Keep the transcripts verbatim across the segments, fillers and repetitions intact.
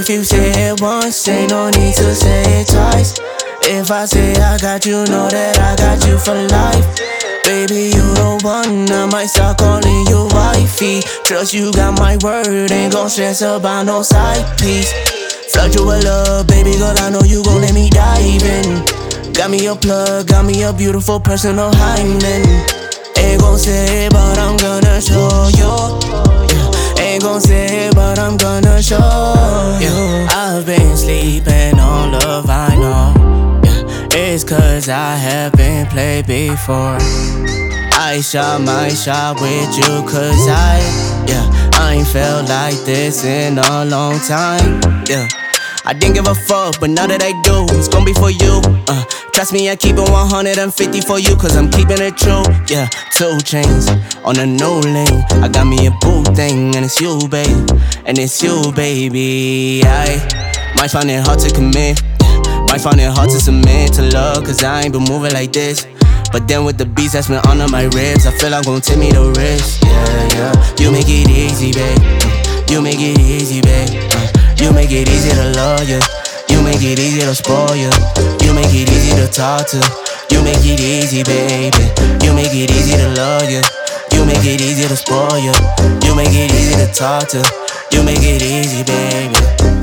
If you say it once, ain't no need to say it twice. If I say I got you, know that I got you for life. Baby, you the one, I might start calling you wifey. Trust you got my word, ain't gon' stress about no side piece. Flood you with love, baby girl, I know you gon' let me dive in. Got me a plug, got me a beautiful personal hymen. Ain't gon' say it, but I'm gonna show you. Yeah. Ain't gon' say it, but I'm gonna show you. Yeah. I've been sleeping on love, I know. It's cause I have been played before. I shot my shot with you cause I, yeah, I ain't felt like this in a long time, yeah. I didn't give a fuck, but now that I do, it's gon' be for you, uh, trust me, I keep it one hundred fifty for you, cause I'm keeping it true, yeah. Two chains on a new lane, I got me a boo thing, and it's you, babe, and it's you, baby. I might find it hard to commit, might find it hard to submit to love, cause I ain't been moving like this. But then with the beats that's been under my ribs, I feel like gon' take me the risk, yeah, yeah. You make it easy, babe, you make it easy, babe, you make it easy to love you, you make it easy to spoil you, you make it easy to talk to, you make it easy, baby, you make it easy to love you, you make it easy to spoil you, you make it easy to talk to, you make it easy, baby.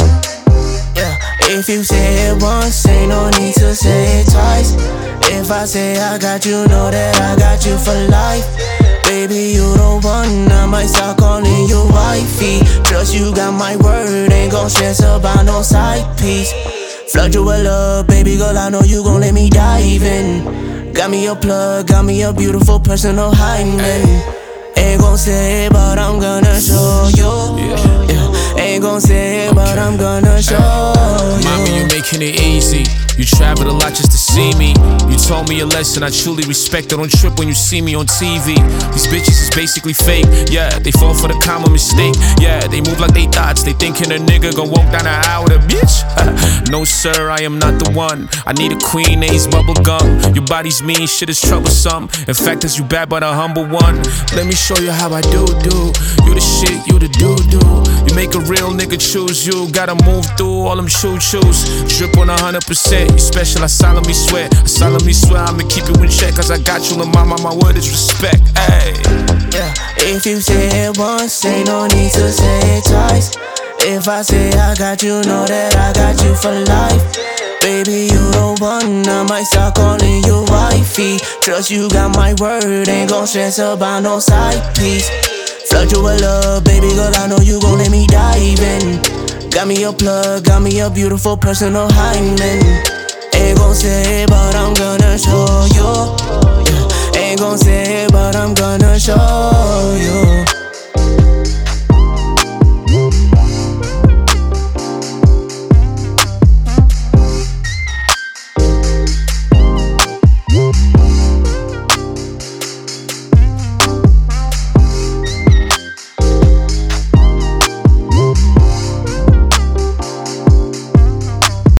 If you say it once, ain't no need to say it twice. If I say I got you, know that I got you for life. Baby, you the one, I might start calling you wifey. Trust you got my word, ain't gon' stress about no side piece. Flood you with love, baby girl, I know you gon' let me dive in. Got me a plug, got me a beautiful personal hymen. Ain't gon' say it, but I'm gonna show you. Yeah. Yeah. Ain't gon' say it, but I'm gonna show you. Mommy, you making it easy. You traveled a lot just to see me. You told me a lesson I truly respect. Don't trip when you see me on T V. These bitches is basically fake. Yeah, they fall for the common mistake. Yeah, they move like they thoughts. They thinking a nigga gon' walk down the aisle with a bitch. No sir, I am not the one. I need a Queen A's bubble gum. Your body's mean, shit is troublesome. In fact, is you bad but a humble one. Let me show you how I do do. You the shit, you the do do. You make a real nigga choose you. Gotta move through all them choo choos. Drip on a hundred percent. You special, I solemnly swear. I solemnly swear I'ma keep you in check. Cause I got you, and mama, my word is respect. Ay. Yeah. If you say it once, ain't no need to say it twice. If I say I got you, know that I got you for life. Baby, you the one, I might start calling you wifey. Trust you got my word, ain't gon' stress about no side piece. Flood you with love, baby girl, I know you gon' let me dive in. Got me a plug, got me a beautiful personal hymen. Ain't gon' say it, but I'm gonna show you.